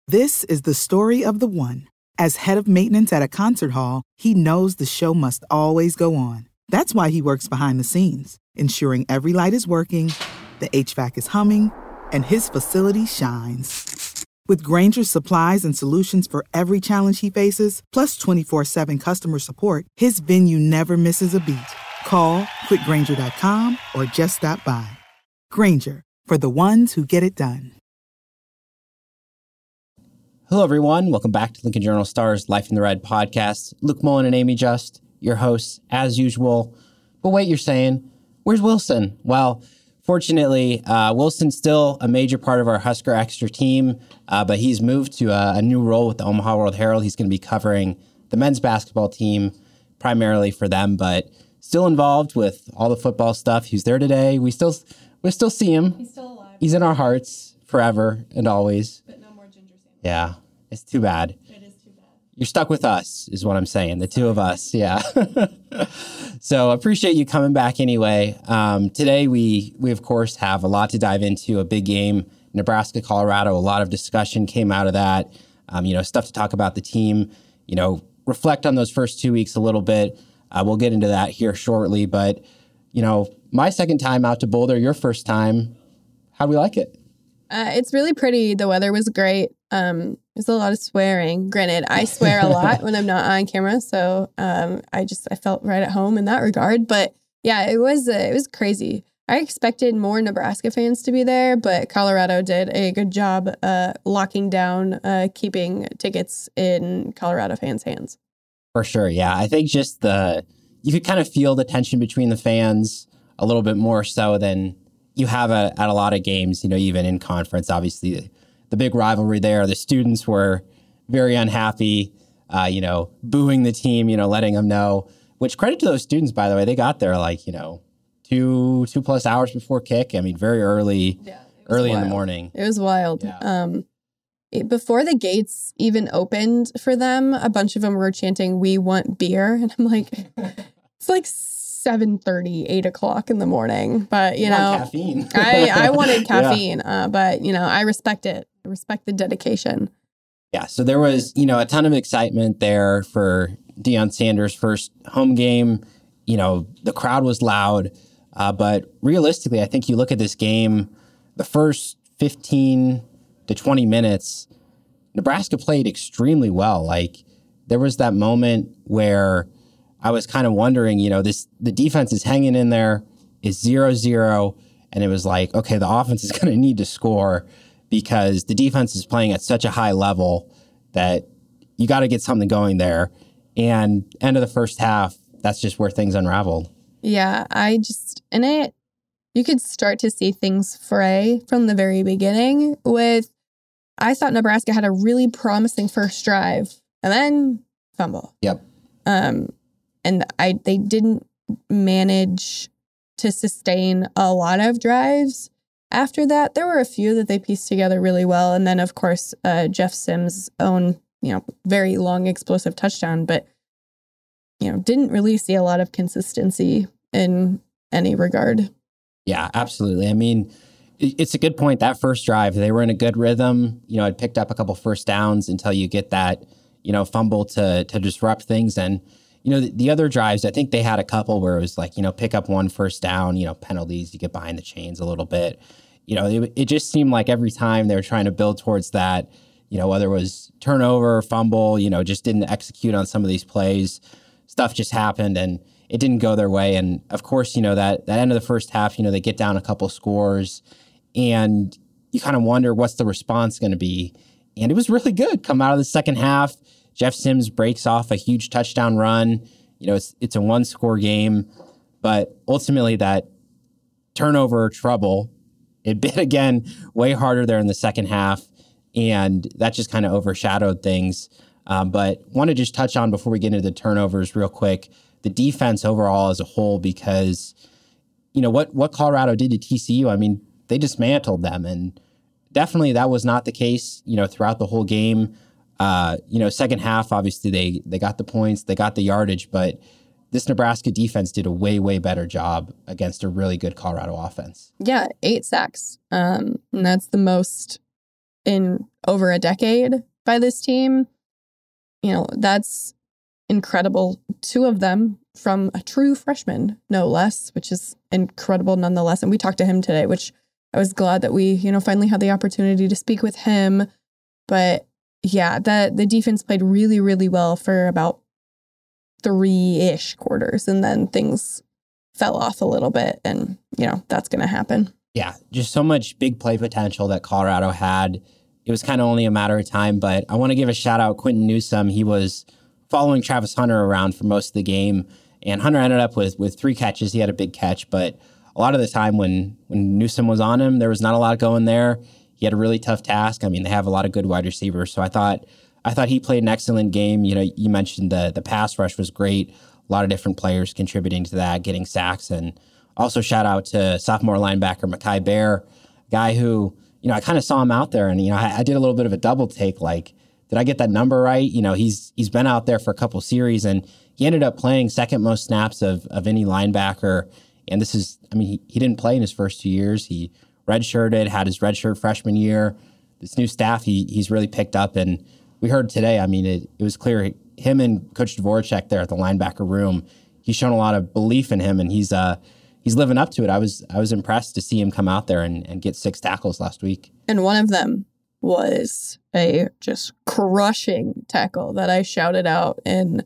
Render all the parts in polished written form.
This is the story of the one. As head of maintenance at a concert hall, he knows the show must always go on. That's why he works behind the scenes, ensuring every light is working, the HVAC is humming, and his facility shines. With Grainger's supplies and solutions for every challenge he faces, plus 24/7 customer support, his venue never misses a beat. Call quickgrainger.com or just stop by. Grainger, for the ones who get it done. Hello, everyone. Welcome back to Lincoln Journal-Star's Life in the Red podcast. Luke Mullen and Amy Just, your hosts, as usual. But wait, you're saying, where's Wilson? Well, fortunately, Wilson's still a major part of our Husker Extra team, but he's moved to a new role with the Omaha World Herald. He's going to be covering the men's basketball team, primarily for them, but still involved with all the football stuff. He's there today. We still see him. He's still alive. He's in our hearts forever and always. But no more Ginger Sanders. Yeah, it's too bad. It is too bad. You're stuck with us, is what I'm saying. The two of us, yeah. So appreciate you coming back anyway. Today, we of course have a lot to dive into, a big game, Nebraska, Colorado. A lot of discussion came out of that. Stuff to talk about the team, reflect on those first 2 weeks a little bit. We'll get into that here shortly. But, my second time out to Boulder, your first time, how'd we like it? It's really pretty. The weather was great. There's a lot of swearing. Granted, I swear a lot when I'm not on camera, so I felt right at home in that regard. But yeah, it was crazy. I expected more Nebraska fans to be there, but Colorado did a good job locking down, keeping tickets in Colorado fans' hands. For sure, yeah. I think just you could kind of feel the tension between the fans a little bit more so than you have at a lot of games, even in conference. Obviously, the big rivalry there. The students were very unhappy, booing the team, letting them know. Which, credit to those students, by the way, they got there 2+ hours before kick. I mean, very early, early in the morning. It was wild. Yeah. Before the gates even opened for them, a bunch of them were chanting, "We want beer," and I'm like, it's like 7:30, 8 o'clock in the morning. But, caffeine. I wanted caffeine, but, I respect it. I respect the dedication. Yeah, so there was, a ton of excitement there for Deion Sanders' first home game. The crowd was loud, but realistically, I think you look at this game, the first 15 to 20 minutes, Nebraska played extremely well. There was that moment where I was kind of wondering, the defense is hanging in there, is 0-0, and it was like, okay, the offense is going to need to score because the defense is playing at such a high level that you got to get something going there. And end of the first half, that's just where things unraveled. Yeah, you could start to see things fray from the very beginning I thought Nebraska had a really promising first drive and then fumble. Yep. And they didn't manage to sustain a lot of drives after that. There were a few that they pieced together really well. And then, of course, Jeff Sims' own, very long explosive touchdown, but, didn't really see a lot of consistency in any regard. Yeah, absolutely. I mean, it's a good point. That first drive, they were in a good rhythm. It picked up a couple first downs until you get that, fumble to disrupt things. And, the other drives, I think they had a couple where it was like, pick up one first down, penalties, you get behind the chains a little bit. It just seemed like every time they were trying to build towards that, whether it was turnover, fumble, just didn't execute on some of these plays. Stuff just happened and it didn't go their way. And of course, that end of the first half, they get down a couple scores and you kind of wonder what's the response going to be. And it was really good. Come out of the second half, Jeff Sims breaks off a huge touchdown run. It's a one-score game, but ultimately that turnover trouble, it bit again way harder there in the second half, and that just kind of overshadowed things. But want to just touch on, before we get into the turnovers real quick, the defense overall as a whole, because, what Colorado did to TCU, I mean, they dismantled them, and definitely that was not the case, throughout the whole game. Second half, obviously they got the points, they got the yardage, but this Nebraska defense did a way, way better job against a really good Colorado offense. Yeah, 8 sacks. And that's the most in over a decade by this team. You know, that's incredible. 2 of them from a true freshman, no less, which is incredible nonetheless. And we talked to him today, which I was glad that we, finally had the opportunity to speak with him. But yeah, the defense played really, really well for about 3-ish quarters. And then things fell off a little bit. And, that's going to happen. Yeah, just so much big play potential that Colorado had. It was kind of only a matter of time. But I want to give a shout out Quentin Newsome. He was following Travis Hunter around for most of the game. And Hunter ended up with 3 catches. He had a big catch, but a lot of the time when Newsome was on him, there was not a lot going there. He had a really tough task. I mean, they have a lot of good wide receivers. So I thought he played an excellent game. You mentioned the pass rush was great. A lot of different players contributing to that, getting sacks. And also shout out to sophomore linebacker Mekhi Bear, guy who, I kind of saw him out there and, I did a little bit of a double take. Like, did I get that number right? He's been out there for a couple series and he ended up playing second most snaps of any linebacker. And this is, he didn't play in his first 2 years. He redshirted, had his redshirt freshman year. This new staff, he's really picked up. And we heard today, it was clear, him and Coach Dvoracek there at the linebacker room, he's shown a lot of belief in him and he's living up to it. I was impressed to see him come out there and get 6 tackles last week. And one of them was a just crushing tackle that I shouted out in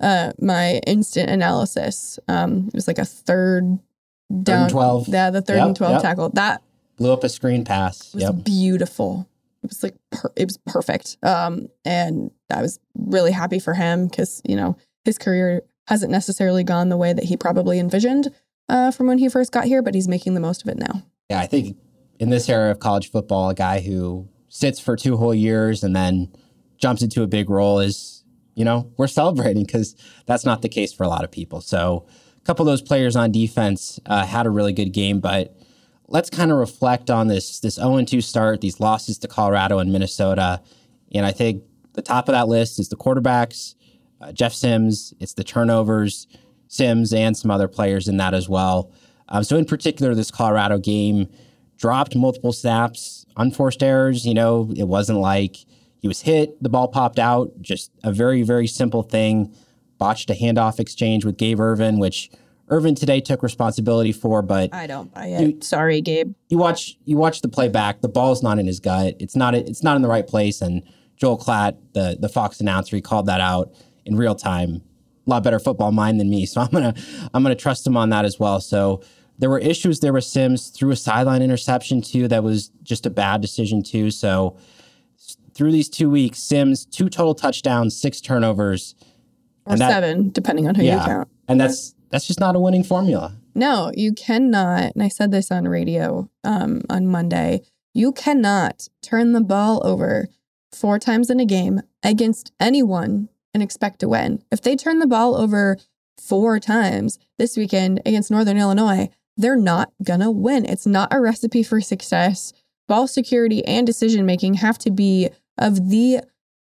my instant analysis. It was like a third down. 12. Yeah, the third and 12 tackle. That blew up a screen pass. It was beautiful. It was like, it was perfect. And I was really happy for him because, his career hasn't necessarily gone the way that he probably envisioned from when he first got here, but he's making the most of it now. Yeah, I think in this era of college football, a guy who sits for 2 whole years and then jumps into a big role is, we're celebrating because that's not the case for a lot of people. So a couple of those players on defense had a really good game, but let's kind of reflect on this 0-2 start, these losses to Colorado and Minnesota. And I think the top of that list is the quarterbacks, Jeff Sims, it's the turnovers, Sims and some other players in that as well. So in particular, this Colorado game dropped multiple snaps, unforced errors. It wasn't like he was hit, the ball popped out, just a very, very simple thing. Botched a handoff exchange with Gabe Ervin, which Ervin today took responsibility for, but I don't buy it. Sorry, Gabe. You watch the play back. The ball's not in his gut. It's not in the right place. And Joel Klatt, the Fox announcer, he called that out in real time. A lot better football mind than me, so I'm gonna trust him on that as well. So there were issues. There was Sims threw a sideline interception too. That was just a bad decision too. So through these 2 weeks, Sims 2 total touchdowns, 6 turnovers, or 7, depending on who you count. And that's just not a winning formula. No, you cannot. And I said this on radio on Monday. You cannot turn the ball over 4 times in a game against anyone and expect to win. If they turn the ball over 4 times this weekend against Northern Illinois, they're not going to win. It's not a recipe for success. Ball security and decision-making have to be of the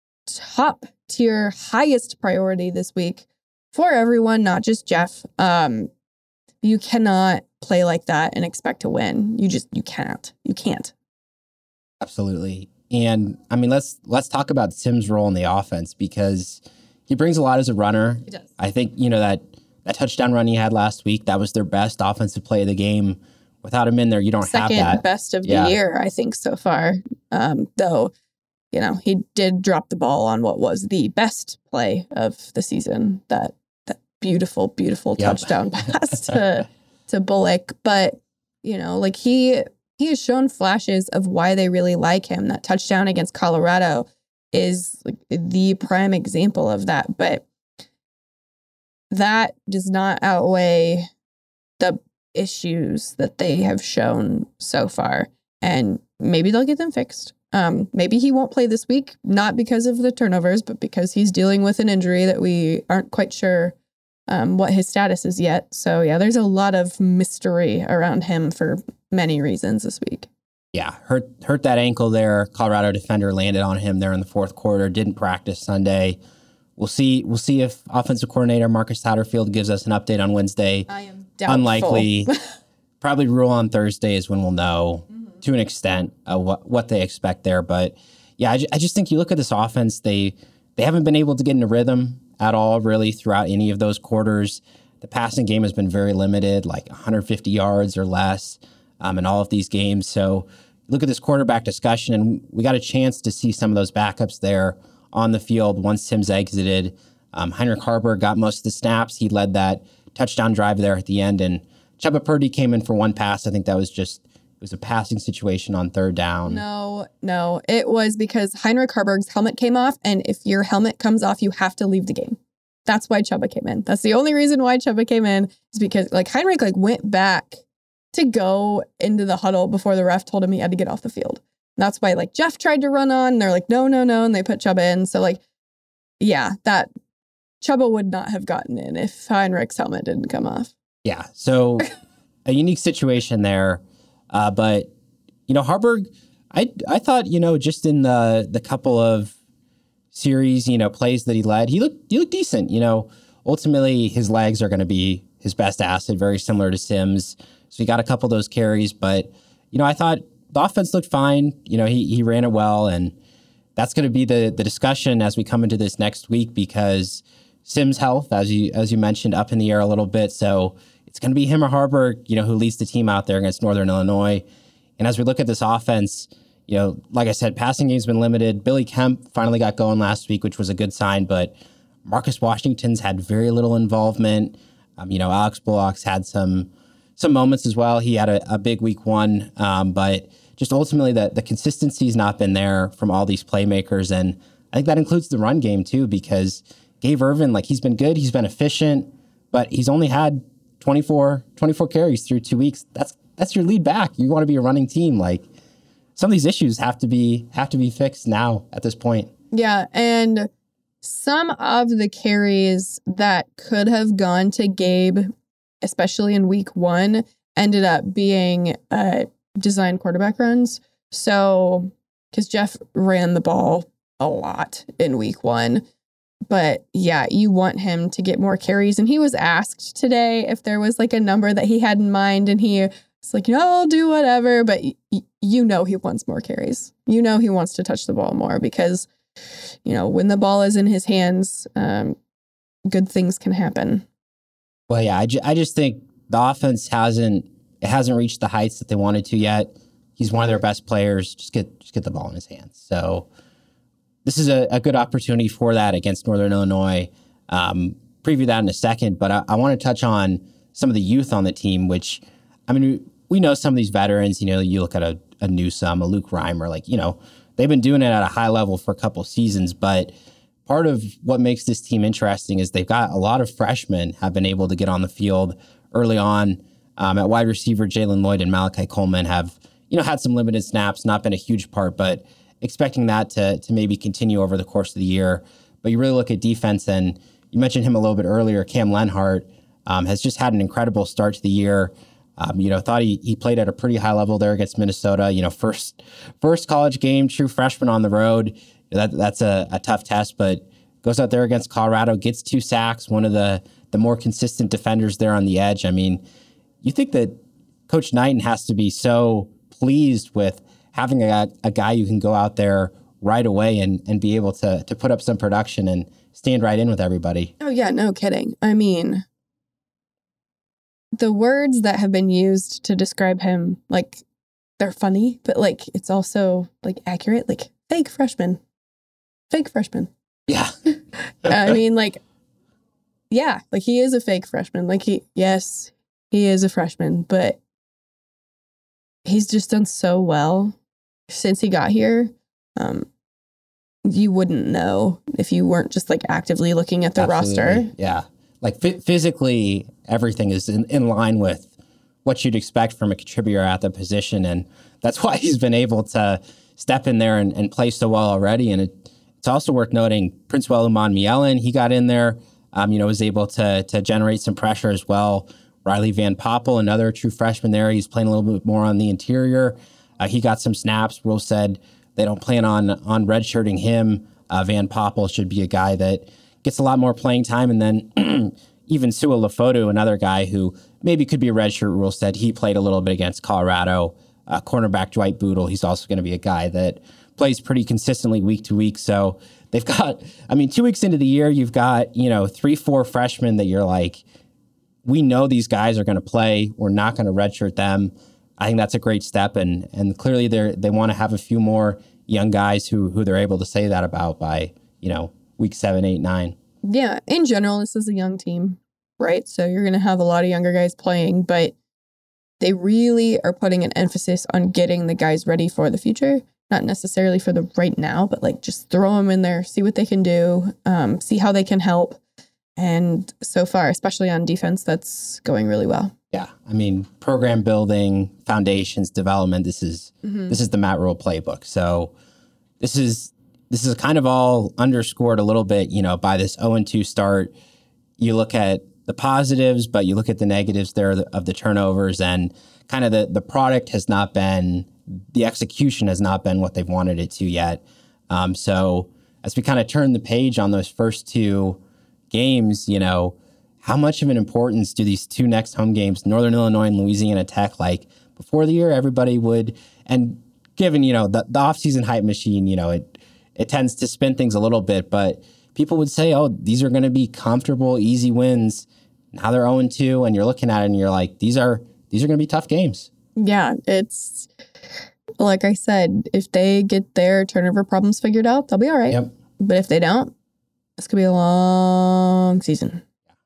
top tier, highest priority this week for everyone, not just Jeff. You cannot play like that and expect to win. You can't. You can't. Absolutely. And let's talk about Sims' role in the offense because he brings a lot as a runner. He does. I think, that touchdown run he had last week, that was their best offensive play of the game. Without him in there, you don't have that. Second best of the year, I think, so far. Though, he did drop the ball on what was the best play of the season, that beautiful, beautiful touchdown pass to Bullock. But, he has shown flashes of why they really like him. That touchdown against Colorado is like the prime example of that. But that does not outweigh the issues that they have shown so far. And maybe they'll get them fixed. Maybe he won't play this week, not because of the turnovers, but because he's dealing with an injury that we aren't quite sure what his status is yet. So, there's a lot of mystery around him for many reasons this week. Yeah, hurt that ankle there. Colorado defender landed on him there in the fourth quarter. Didn't practice Sunday. We'll see if offensive coordinator Marcus Satterfield gives us an update on Wednesday. I am doubtful. Unlikely. Probably rule on Thursday is when we'll know. Mm-hmm. to an extent what they expect there. But yeah, I just think you look at this offense, they haven't been able to get into rhythm at all really throughout any of those quarters. The passing game has been very limited, like 150 yards or less in all of these games. So look at this quarterback discussion, and we got a chance to see some of those backups there on the field once Sims exited. Heinrich Haarberg got most of the snaps. He led that touchdown drive there at the end, and Chuba Purdy came in for one pass. I think that was it was a passing situation on third down. No. It was because Heinrich Haarberg's helmet came off, and if your helmet comes off, you have to leave the game. That's why Chuba came in. That's the only reason why Chuba came in, is because Heinrich went back to go into the huddle before the ref told him he had to get off the field. And that's why Jeff tried to run on, and they're like, no, and they put Chuba in. So yeah, that Chuba would not have gotten in if Heinrich's helmet didn't come off. Yeah, so a unique situation there. But, Haarberg, I thought, just in the couple of series, plays that he led, he looked decent. Ultimately, his legs are going to be his best asset, very similar to Sims. So he got a couple of those carries. But, I thought the offense looked fine. He ran it well. And that's going to be the discussion as we come into this next week, because Sims' health, as you mentioned, up in the air a little bit. So it's going to be him or Haarberg, who leads the team out there against Northern Illinois. And as we look at this offense, like I said, passing game's been limited. Billy Kemp finally got going last week, which was a good sign, but Marcus Washington's had very little involvement. Alex Bullock's had some moments as well. He had a big week one, but just ultimately the consistency's not been there from all these playmakers. And I think that includes the run game too, because Gabe Ervin, he's been good, he's been efficient, but he's only had 24 carries through 2 weeks. That's your lead back. You want to be a running team. Some of these issues have to be fixed now at this point. Yeah, and some of the carries that could have gone to Gabe, especially in week one, ended up being designed quarterback runs. So, because Jeff ran the ball a lot in week one. But yeah, you want him to get more carries. And he was asked today if there was a number that he had in mind. And he was like, I'll do whatever. But he wants more carries. He wants to touch the ball more because, when the ball is in his hands, good things can happen. Well, yeah, I just think the offense hasn't reached the heights that they wanted to yet. He's one of their best players. Just get the ball in his hands. So this is a good opportunity for that against Northern Illinois. Preview that in a second, but I want to touch on some of the youth on the team, which, we know some of these veterans, you look at a Newsome, a Luke Reimer, they've been doing it at a high level for a couple seasons, but part of what makes this team interesting is they've got a lot of freshmen have been able to get on the field early on. At wide receiver, Jalen Lloyd and Malachi Coleman have, had some limited snaps, not been a huge part, but expecting that to maybe continue over the course of the year. But you really look at defense, and you mentioned him a little bit earlier, Cam Lenhart has just had an incredible start to the year. Thought he played at a pretty high level there against Minnesota. First college game, true freshman on the road. That's a tough test, but goes out there against Colorado, gets 2 sacks, one of the more consistent defenders there on the edge. You think that Coach Knighton has to be so pleased with having a guy you can go out there right away and be able to put up some production and stand right in with everybody. Oh, yeah, no kidding. The words that have been used to describe him, they're funny, but it's also accurate, fake freshman. Yeah. Yeah, he is a fake freshman. He is a freshman, but he's just done so well since he got here. You wouldn't know if you weren't just actively looking at the roster. Yeah. Physically, everything is in line with what you'd expect from a contributor at the position. And that's why he's been able to step in there and play so well already. And it's also worth noting Prince Waluman Mielen, he got in there, was able to generate some pressure as well. Riley Van Poppel, another true freshman there. He's playing a little bit more on the interior. He got some snaps. Rule said they don't plan on redshirting him. Van Poppel should be a guy that gets a lot more playing time. And then even Sua Lefotu, another guy who maybe could be a redshirt. Rule said he played a little bit against Colorado cornerback Dwight Boodle. He's also going to be a guy that plays pretty consistently week to week. So they've got, 2 weeks into the year, you've got, 3-4 freshmen that you're like, we know these guys are going to play. We're not going to redshirt them. I think that's a great step. And clearly they want to have a few more young guys who they're able to say that about by, week 7, 8, 9. Yeah. In general, this is a young team, right? So you're going to have a lot of younger guys playing, but they really are putting an emphasis on getting the guys ready for the future. Not necessarily for the right now, but like just throw them in there, see what they can do, see how they can help. And so far, especially on defense, that's going really well. Yeah. Program building, foundations, development, this is the Matt Rhule playbook. So this is kind of all underscored a little bit, by this 0-2 start. You look at the positives, but you look at the negatives there of the turnovers, and kind of the product has not been, the execution has not been what they've wanted it to yet. So as we kind of turn the page on those first 2 games, how much of an importance do these 2 next home games, Northern Illinois and Louisiana Tech, like before the year, everybody would, and given, the offseason hype machine, it tends to spin things a little bit, but people would say, oh, these are going to be comfortable, easy wins. Now they're 0-2, and you're looking at it and you're like, these are going to be tough games. Yeah, it's like I said, if they get their turnover problems figured out, they'll be all right. Yep. But if they don't, this could be a long season.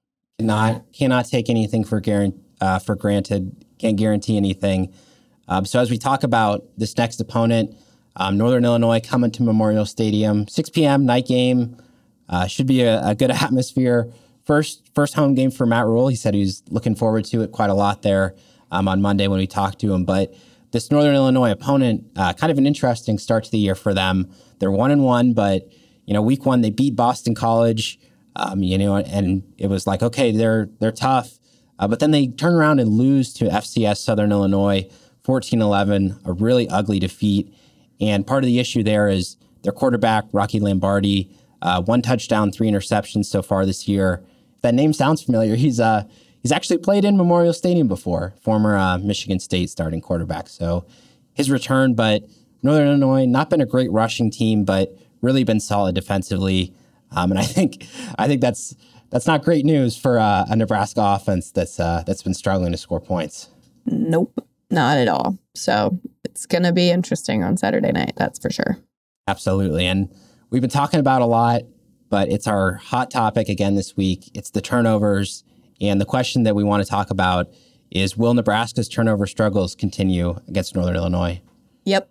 Cannot take anything for granted. Can't guarantee anything. So as we talk about this next opponent, Northern Illinois coming to Memorial Stadium, 6 p.m. night game. Should be a good atmosphere. First home game for Matt Rhule. He said he was looking forward to it quite a lot there on Monday when we talked to him. But this Northern Illinois opponent, kind of an interesting start to the year for them. They're 1-1, but week 1 they beat Boston College. And it was like, okay, they're tough. But then they turn around and lose to FCS Southern Illinois, 14-11, a really ugly defeat. And part of the issue there is their quarterback, Rocky Lombardi, 1 touchdown, 3 interceptions so far this year. If that name sounds familiar, he's actually played in Memorial Stadium before, former Michigan State starting quarterback. So his return, but Northern Illinois, not been a great rushing team, but really been solid defensively. And I think that's not great news for a Nebraska offense that's been struggling to score points. Nope, not at all. So it's going to be interesting on Saturday night, that's for sure. Absolutely. And we've been talking about a lot, but it's our hot topic again this week. It's the turnovers. And the question that we want to talk about is, will Nebraska's turnover struggles continue against Northern Illinois? Yep.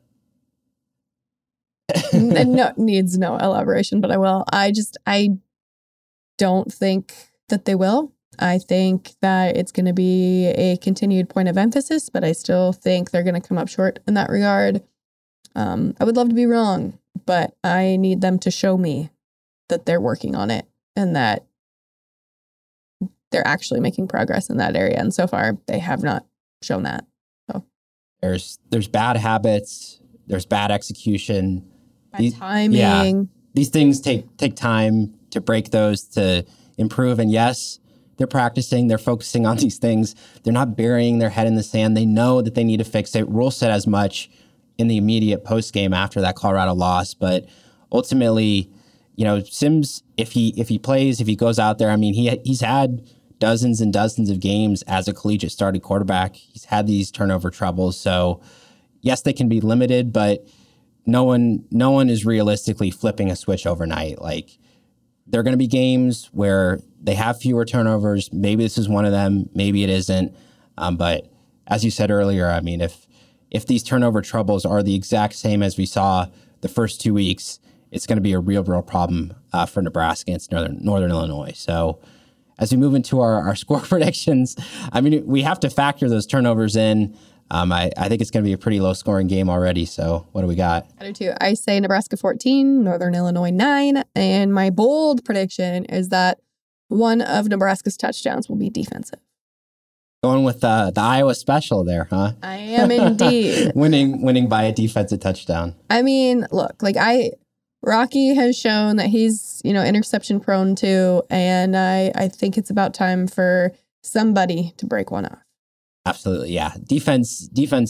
And needs no elaboration, but I will. I don't think that they will. I think that it's going to be a continued point of emphasis, but I still think they're going to come up short in that regard. I would love to be wrong, but I need them to show me that they're working on it and that they're actually making progress in that area. And so far, they have not shown that. So there's bad habits, there's bad execution. Timing. Yeah, these things take time to break those, to improve. And yes, they're practicing, they're focusing on these things. They're not burying their head in the sand. They know that they need to fix it. Rhule said as much in the immediate post game after that Colorado loss. But ultimately, Sims, if he plays, if he goes out there, he's had dozens and dozens of games as a collegiate starting quarterback. He's had these turnover troubles. So yes, they can be limited, but no one is realistically flipping a switch overnight. Like, there are going to be games where they have fewer turnovers. Maybe this is one of them. Maybe it isn't. But as you said earlier, if these turnover troubles are the exact same as we saw the first 2 weeks, it's going to be a real problem for Nebraska against Northern Illinois. So as we move into our score predictions, we have to factor those turnovers in. I think it's going to be a pretty low-scoring game already. So what do we got? I do too. I say Nebraska 14, Northern Illinois 9. And my bold prediction is that one of Nebraska's touchdowns will be defensive. Going with the Iowa special there, huh? I am indeed. winning by a defensive touchdown. Look, Rocky has shown that he's, interception prone too. And I think it's about time for somebody to break one off. Absolutely, yeah. Defense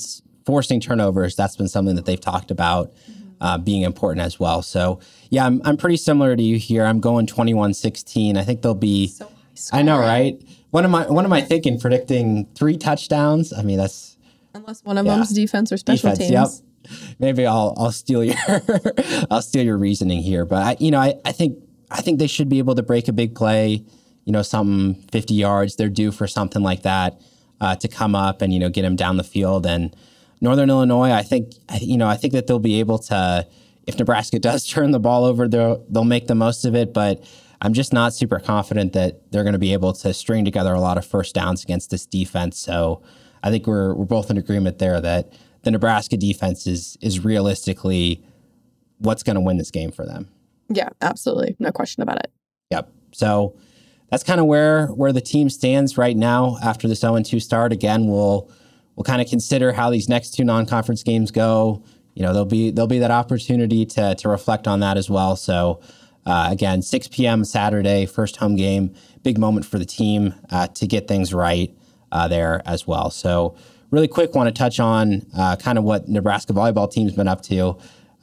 forcing turnovers, that's been something that they've talked about being important as well. So yeah, I'm pretty similar to you here. I'm going 21-16. I think they'll be, so high score. I know, right? What am I thinking? Predicting 3 touchdowns? I mean, that's... Unless one of them's defense or special teams. Yep. Maybe I'll steal your I'll steal your reasoning here. But I think they should be able to break a big play, something 50 yards. They're due for something like that to come up and, get them down the field. And Northern Illinois, I think that they'll be able to, if Nebraska does turn the ball over, they'll make the most of it. But I'm just not super confident that they're going to be able to string together a lot of first downs against this defense. So I think we're both in agreement there that the Nebraska defense is realistically what's going to win this game for them. Yeah, absolutely. No question about it. Yep. So that's kind of where the team stands right now after this 0-2 start. Again, we'll kind of consider how these next 2 non-conference games go. There'll be that opportunity to reflect on that as well. So again, 6 p.m. Saturday, first home game, big moment for the team to get things right there as well. So really quick, want to touch on kind of what Nebraska volleyball team's been up to.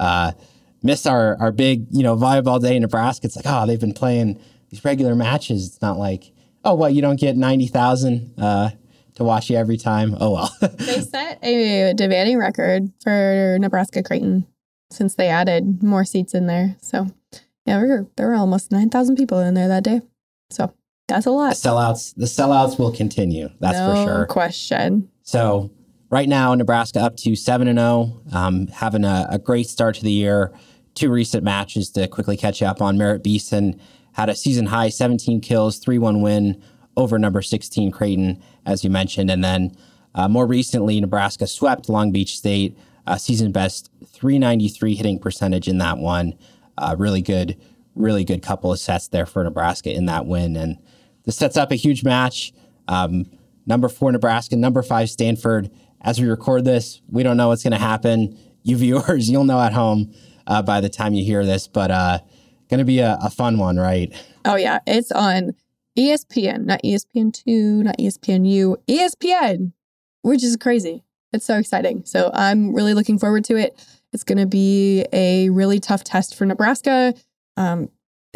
Missed our big, volleyball day in Nebraska. It's like, they've been playing these regular matches. It's not like, you don't get 90,000 to watch you every time. Oh, well. They set a demanding record for Nebraska Creighton since they added more seats in there. So, yeah, there were almost 9,000 people in there that day. So that's a lot. The sellouts will continue. That's for sure. No question. So right now, Nebraska up to 7-0, having a great start to the year. 2 recent matches to quickly catch up on. Merritt Beeson had a season high 17 kills, 3-1 win over number 16 Creighton, as you mentioned. And then more recently, Nebraska swept Long Beach State, season best 393 hitting percentage in that one. Really good couple of sets there for Nebraska in that win. And this sets up a huge match. Number 4 Nebraska, number 5 Stanford. As we record this, we don't know what's going to happen. You viewers, you'll know at home by the time you hear this, but going to be a fun one, right? Oh, yeah. It's on ESPN, not ESPN2, not ESPNU, ESPN, which is crazy. It's so exciting. So I'm really looking forward to it. It's going to be a really tough test for Nebraska. And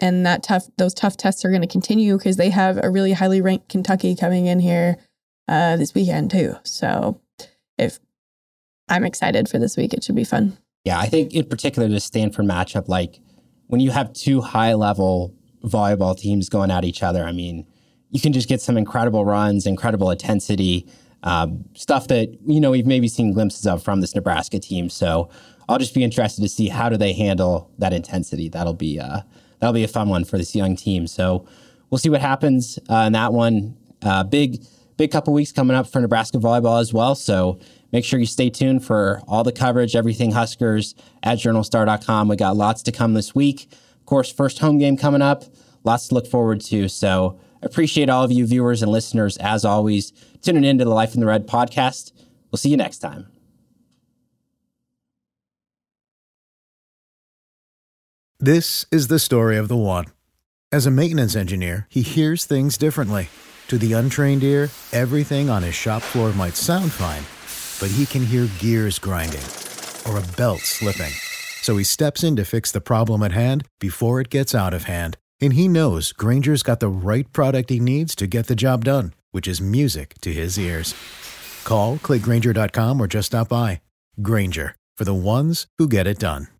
those tough tests are going to continue because they have a really highly ranked Kentucky coming in here this weekend too. So if I'm excited for this week, it should be fun. Yeah, I think in particular the Stanford matchup, like when you have 2 high-level volleyball teams going at each other, I mean, you can just get some incredible runs, incredible intensity, stuff that, we've maybe seen glimpses of from this Nebraska team. So I'll just be interested to see how do they handle that intensity. That'll be a fun one for this young team. So we'll see what happens in that one. Big couple weeks coming up for Nebraska volleyball as well. So make sure you stay tuned for all the coverage, everything Huskers at journalstar.com. We got lots to come this week. Of course, first home game coming up. Lots to look forward to. So appreciate all of you viewers and listeners, as always, tuning in to the Life in the Red podcast. We'll see you next time. This is the story of the one. As a maintenance engineer, he hears things differently. To the untrained ear, everything on his shop floor might sound fine, but he can hear gears grinding or a belt slipping. So he steps in to fix the problem at hand before it gets out of hand. And he knows Grainger's got the right product he needs to get the job done, which is music to his ears. Call, click Grainger.com, or just stop by. Grainger, for the ones who get it done.